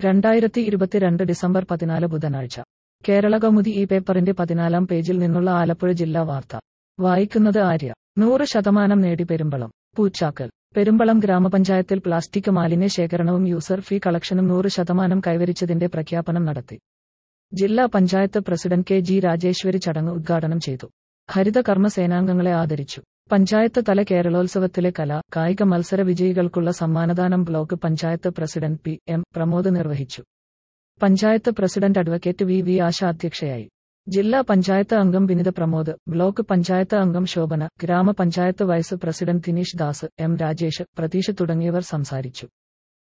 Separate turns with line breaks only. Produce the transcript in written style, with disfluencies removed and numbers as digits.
2022 December 14 ബുധനാഴ്ച കേരളകൗമുദി ഈ പേപ്പറിന്റെ 14-ാം പേജിൽ നിന്നുള്ള ആലപ്പുഴ ജില്ലാ വാർത്ത വായിക്കുന്നത് ആര്യ. 100% നേടി പെരുമ്പളം. പൂച്ചാക്കൽ. പെരുമ്പളം ഗ്രാമപഞ്ചായത്തിൽ പ്ലാസ്റ്റിക് മാലിന്യ ശേഖരണവും യൂസർ ഫീ കളക്ഷനും 100% കൈവരിച്ചതിന്റെ പ്രഖ്യാപനം നടത്തി. ജില്ലാ panchayat president K G Rajeshwari ചടങ്ങ് ഉദ്ഘാടനം ചെയ്തു. ഹരിത കർമ്മ സേനാംഗങ്ങളെ ആദരിച്ചു. പഞ്ചായത്ത് തല കേരളോത്സവത്തിലെ കലാ കായിക മത്സര വിജയികൾക്കുള്ള സമ്മാനദാനം block panchayat president P M Pramod നിർവഹിച്ചു. Panchayat president advocate V V Asha അധ്യക്ഷയായി. ജില്ലാ പഞ്ചായത്ത് അംഗം വിനിത പ്രമോദ്, ബ്ലോക്ക് പഞ്ചായത്ത് അംഗം ശോഭന, ഗ്രാമപഞ്ചായത്ത് vice president Dineesh Das, M Rajesh, Pratheesh തുടങ്ങിയവർ സംസാരിച്ചു.